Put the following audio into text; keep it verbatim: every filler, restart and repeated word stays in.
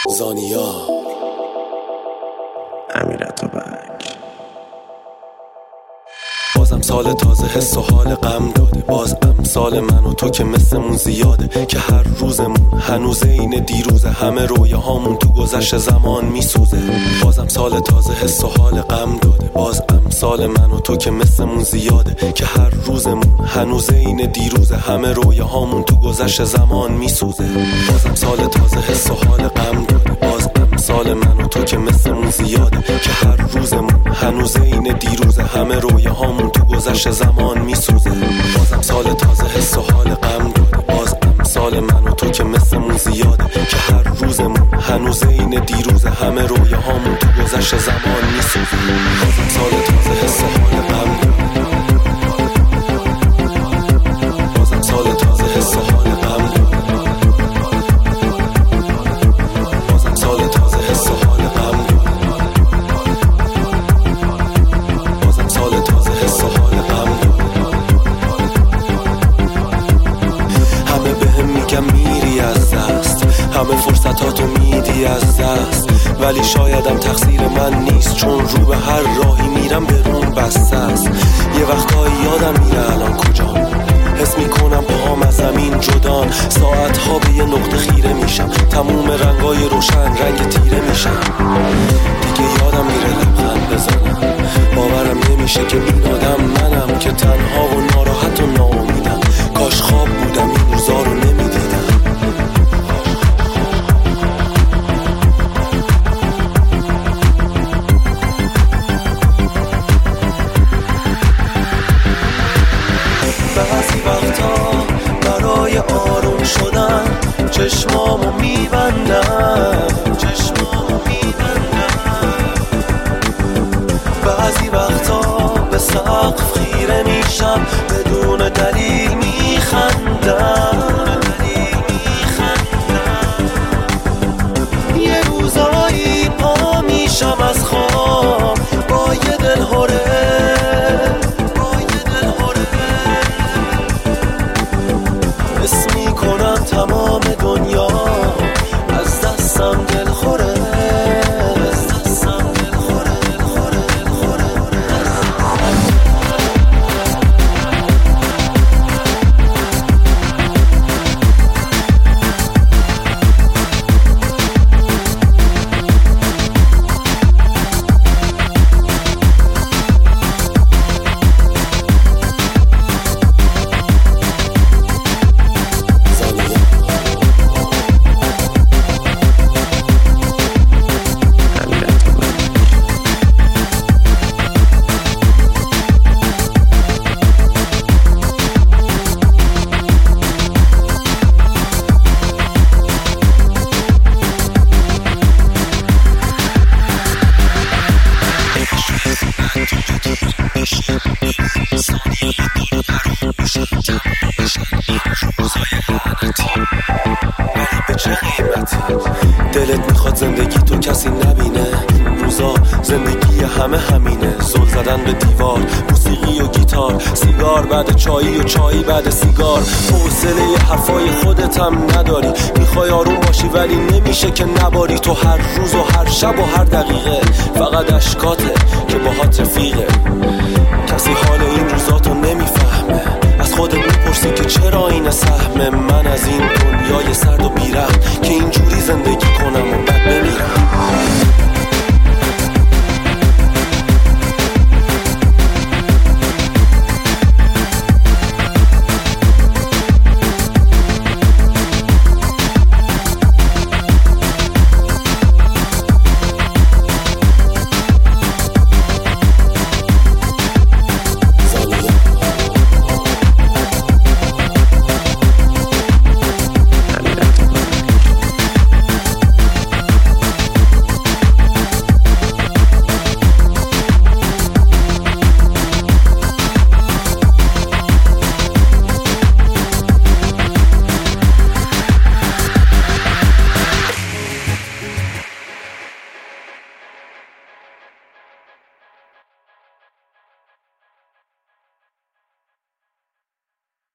زانیا امیرعطابک. بازم سال تازه حس و حال غم داده، باز امثال من و تو که مثلمون زیاده، که هر روزمون هنوز این دیروزه، همه رویاهامون تو گذشت زمان میسوزه. بازم سال تازه حس و حال غم داده، باز امثال من و تو که مثلمون زیاده، که هر روزمون هنوز این دیروزه، همه رویاهامون تو گذشت زمان میسوزه. بازم سال تازه حس و حال غم داده، باز امثال من و تو که مثلمون زیاده، که هر روزمون هنوز این دیروزه، همه رویاهامون تو گذشت زمان میسوزه. بازم سال تازه حس و حال غم داده، باز امثال من و تو که مثلمون زیاده، که هر روزمون هنوز این دیروزه، همه رویاهامون تو گذشت زمان میسوزه. بازم سال تازه حس و حال غم داده، بازم سال تازه حس و حال غم داده، بازم سال تازه حس و حال غم داده، بازم سال تازه حس و حال غم داده. همه بهم میگن میری از دست، همه فرصتاتو میدی از دست، ولی شایدم تقصیر من نیست، چون رو به هر راهی میرم به روم بسته است. یه وقتایی یادم میره الان کجام، حس میکنم پاهم از زمین جدان، ساعتها به یه نقطه خیره میشم، تموم رنگای روشن رنگ تیره میشم. دیگه یادم میره لبخند بزنم، باورم نمیشه که این آدم منم، که تنها و ناراحت و ناامیدم. کاش خواب بودم این روزا رو نمیدیدم. بعضی وقتا برای آروم شدن چشمامو میبندم، چشمامو میبندم. بعضی وقتا به سقف خیره میشم، بدون دلیل میخندم، دلیل میخندم. یه روزایی پا میشم از خواب با یه دل هره، تمام دنیا از دستم دل خوره، از دستم دل خوره، دل خوره، دل خوره. دلت میخواد زندگی تو کسی نبینه، روزا زندگی همه همینه، زل زدن به دیوار، موسیقی و گیتار، سیگار بعد چایی و چایی بعد سیگار. حوصله حرفای خودت هم نداری، میخوای آروم باشی ولی نمیشه که نباری. تو هر روز و هر شب و هر دقیقه فقط اشکاته که باهات رفیقه. کسی حال این روزاتو نمیفهمه، از خودت میپرسی که چرا این سهم من از این دنیای سرد و بیرحم، که اینجوری زندگی